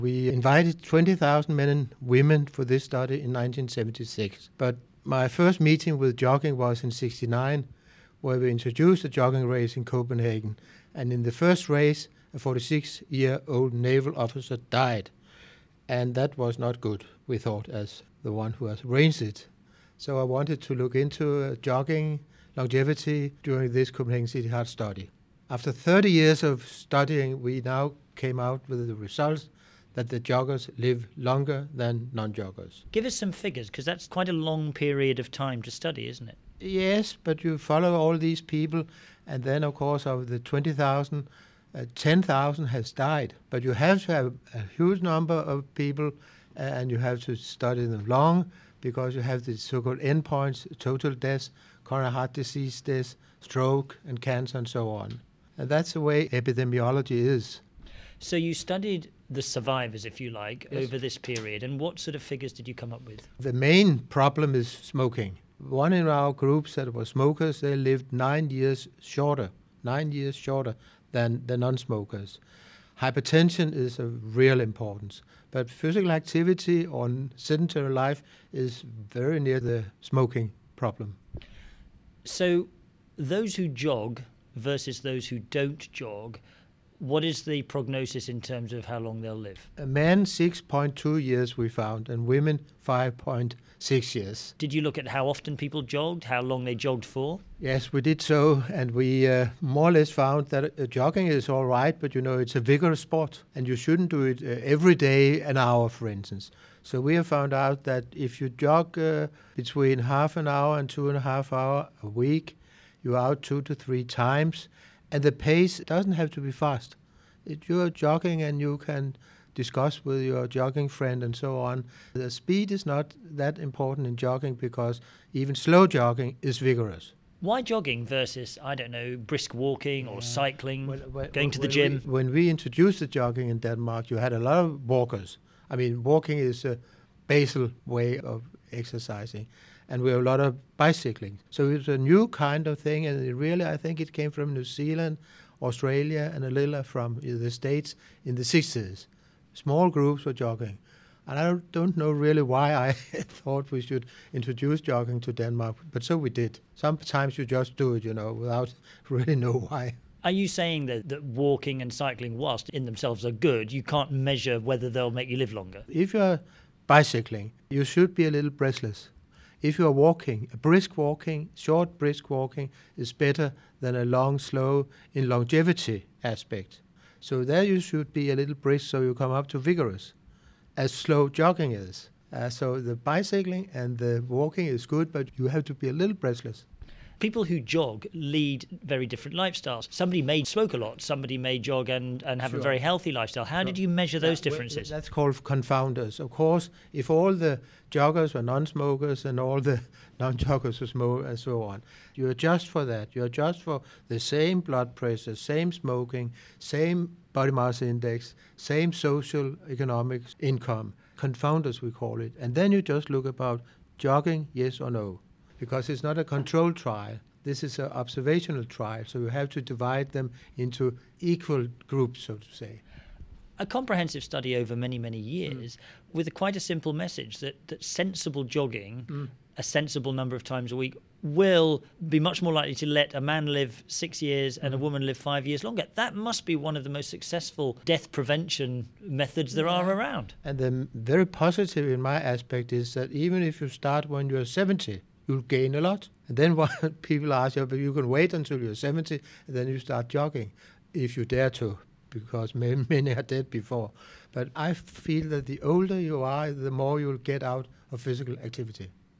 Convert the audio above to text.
We invited 20,000 men and women for this study in 1976. But my first meeting with jogging was in 69, where we introduced a jogging race in Copenhagen. And in the first race, a 46-year-old naval officer died. And that was not good, we thought, as the one who has arranged it. So I wanted to look into jogging longevity during this Copenhagen City Heart study. After 30 years of studying, we now came out with the results that the joggers live longer than non-joggers. Give us some figures, because that's quite a long period of time to study, isn't it? Yes, but you follow all these people, and then, of course, of the 20,000, 10,000 has died. But you have to have a huge number of people, and you have to study them long, because you have the so-called endpoints, total deaths, coronary heart disease deaths, stroke, and cancer, and so on. And that's the way epidemiology is. So you studied the survivors, if you like, Yes. over this period, and what sort of figures did you come up with? The main problem is smoking. One in our groups that was smokers, they lived 9 years shorter than the non-smokers. Hypertension is of real importance, but physical activity or sedentary life is very near the smoking problem. So those who jog versus those who don't jog, what is the prognosis in terms of how long they'll live? Men 6.2 years we found, and women 5.6 years. Did you look at how often people jogged, how long they jogged for? Yes, we did so, and we more or less found that jogging is all right, but it's a vigorous sport, and you shouldn't do it every day, an hour, for instance. So we have found out that if you jog between half an hour and 2.5 hours a week, you're out 2 to 3 times, and the pace doesn't have to be fast. You're jogging and you can discuss with your jogging friend and so on. The speed is not that important in jogging because even slow jogging is vigorous. Why jogging versus, I don't know, brisk walking or cycling, going to the gym? When we introduced the jogging in Denmark, you had a lot of walkers. I mean, walking is a basal way of exercising. And we have a lot of bicycling. So it's a new kind of thing, and I think it came from New Zealand, Australia, and a little from the States in the 60s. Small groups were jogging. And I don't know really why I thought we should introduce jogging to Denmark, but so we did. Sometimes you just do it, without really know why. Are you saying that walking and cycling, whilst in themselves are good, you can't measure whether they'll make you live longer? If you're bicycling, you should be a little breathless. If you are walking, short brisk walking is better than a long, slow in longevity aspect. So there you should be a little brisk so you come up to vigorous, as slow jogging is. So the bicycling and the walking is good, but you have to be a little breathless. People who jog lead very different lifestyles. Somebody may smoke a lot, somebody may jog and have a very healthy lifestyle. How did you measure those differences? That's called confounders. Of course, if all the joggers were non-smokers and all the non-joggers were smokers and so on, you adjust for that. You adjust for the same blood pressure, same smoking, same body mass index, same social economic income. Confounders, we call it. And then you just look about jogging, yes or no. Because it's not a controlled trial. This is an observational trial, so you have to divide them into equal groups, so to say. A comprehensive study over many, many years with quite a simple message that sensible jogging, a sensible number of times a week, will be much more likely to let a man live 6 years and a woman live 5 years longer. That must be one of the most successful death prevention methods there are around. And the very positive in my aspect is that even if you start when you're 70, you'll gain a lot. And then people ask you, but you can wait until you're 70 and then you start jogging, if you dare to, because many are dead before. But I feel that the older you are, the more you'll get out of physical activity.